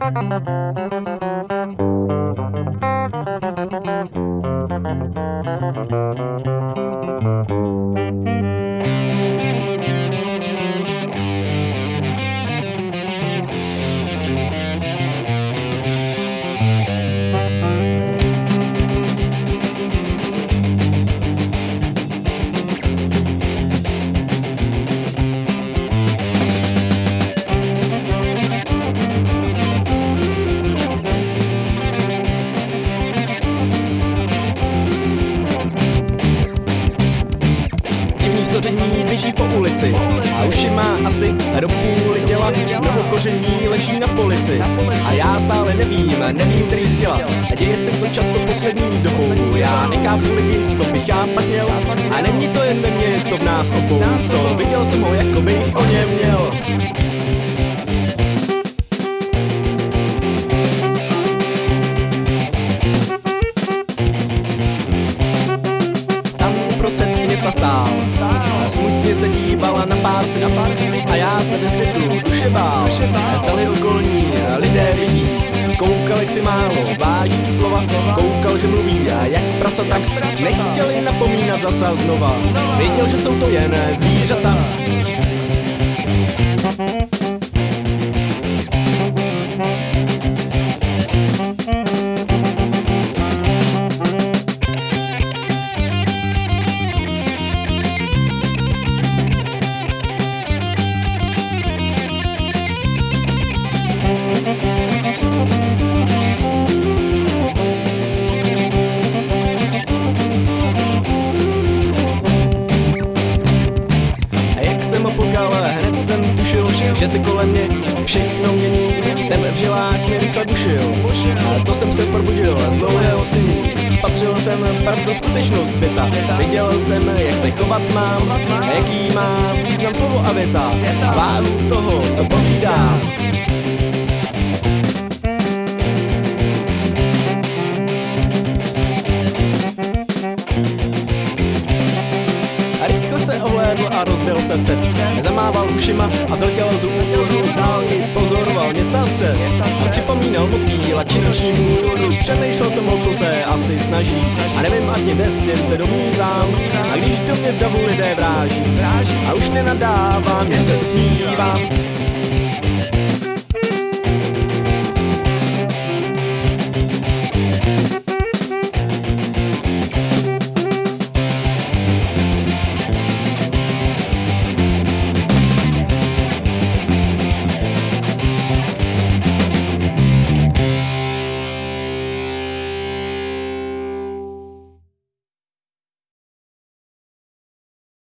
Běží po ulici a uši má asi do půly těla, mnoho koření leží na polici a já stále nevím, který dělat a děje se to často poslední dobou. Já nechápu lidi, co bych chápat měl a není to jen ve mně, je to v nás obou, co viděl jsem ho, jako bych o něm měl. Stál. Smutně se dívala na pár syny a já se bez větu duše bál. Stali okolní lidé vidí, koukal, jak si málo váží slova, koukal, že mluví a jak prasa, tak nechtěli napomínat zasa znova. Věděl, že jsou to jen zvířata. Hned jsem tušil, že si kolem mě všechno mění. Ten v žilách mi rychle dušil a to jsem se probudil z dlouhého sní. Spatřil jsem pravdu, skutečnost světa. Viděl jsem, jak se chovat mám a jaký má význam slovo a věta a váhu toho, co povídám. Se ohlédl a rozbil se vtedy. Zamával ušima a zletěl z dálky, pozoroval města střed a připomínal motýla či noční můru. Přemýšlel jsem o co se asi snaží a nevím, ať mě dnes jen se domnívám. A když do mě v davu lidé vráží a už nenadávám, jen se usmívám.